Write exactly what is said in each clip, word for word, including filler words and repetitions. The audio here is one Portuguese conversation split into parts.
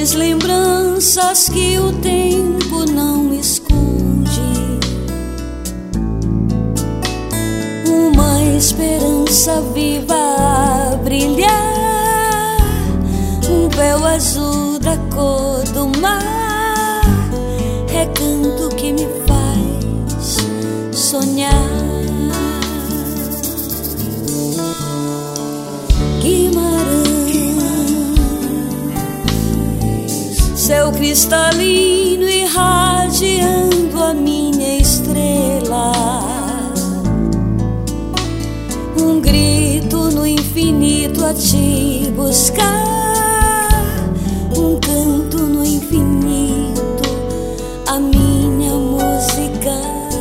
verdes lembranças que o tempo não esconde, uma esperança viva a brilhar, um véu azul da cor do mar, recanto que me faz sonhar. Céu cristalino irradiando a minha estrela, um grito no infinito a te buscar, um canto no infinito, a minha música.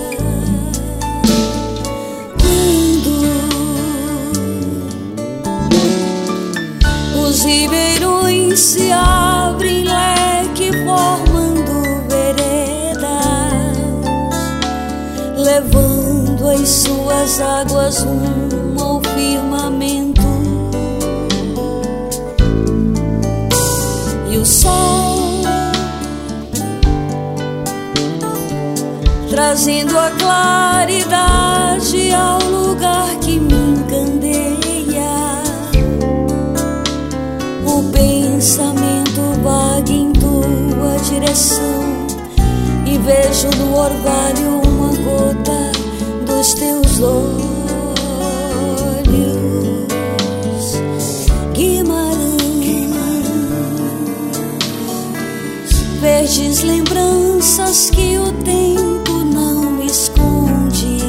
Quando os ribeirões se abrem formando veredas, levando as suas águas rumo ao firmamento, e o sol trazendo a claridade ao lugar que me encandeia, o pensamento vaga em tua direção, e vejo no orvalho uma gota dos teus olhos. Guimarães, verdes lembranças que o tempo não esconde,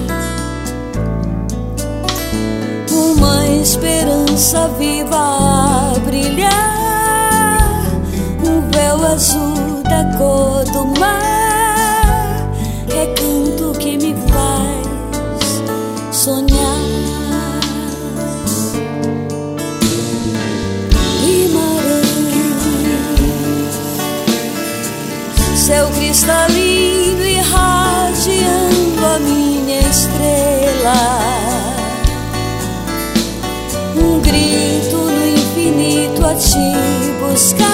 uma esperança viva a brilhar, um véu azul da cor do mar, recanto que me faz sonhar. Guimarães, céu cristalino irradiando a minha estrela, um grito no infinito a te buscar,